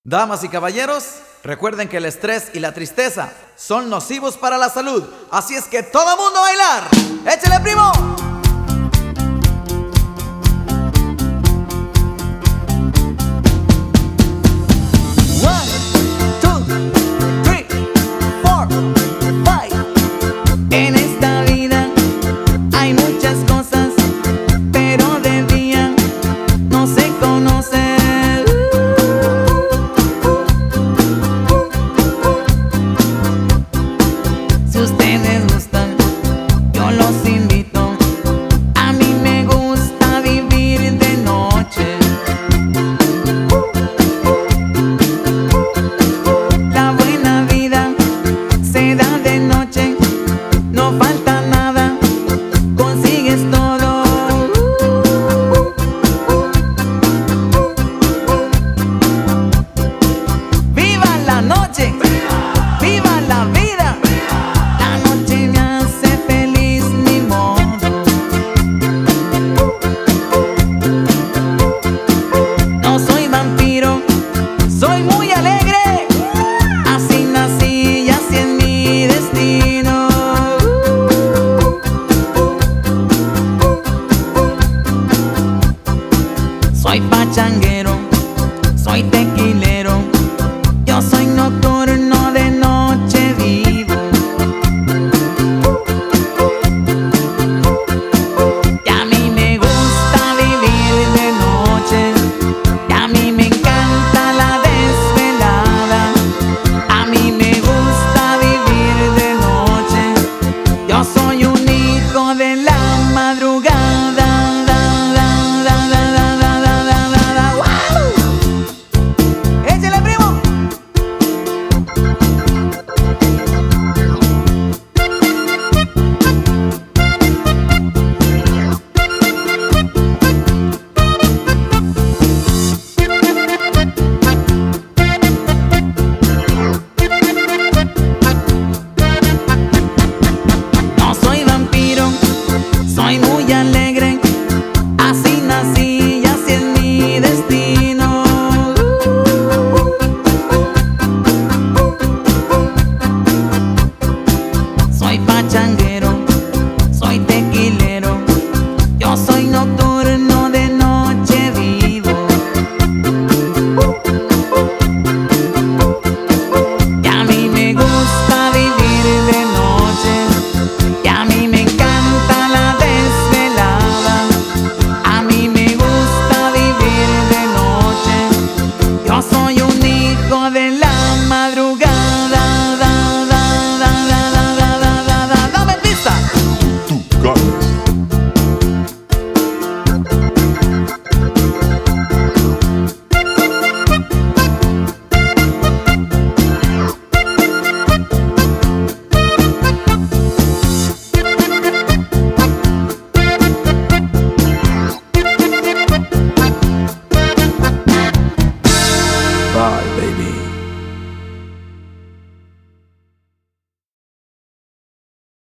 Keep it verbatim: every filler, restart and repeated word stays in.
Damas y caballeros, recuerden que el estrés y la tristeza son nocivos para la salud. Así es que todo mundo a bailar. ¡Échale, primo! En esta vida hay muchas cosas, pero de día no se conocen. Si ustedes gustan, yo los invito. A mí me gusta vivir de noche. La buena vida se da de noche. No falta nada, consigues todo. ¡Viva la noche! ¡Viva, viva la vida! ¡Viva! La noche me hace feliz, ni modo. No soy vampiro, soy muy alegre. Así nací y así es mi destino. Soy pachanguero, soy tequilero, yo soy nocturno de noche.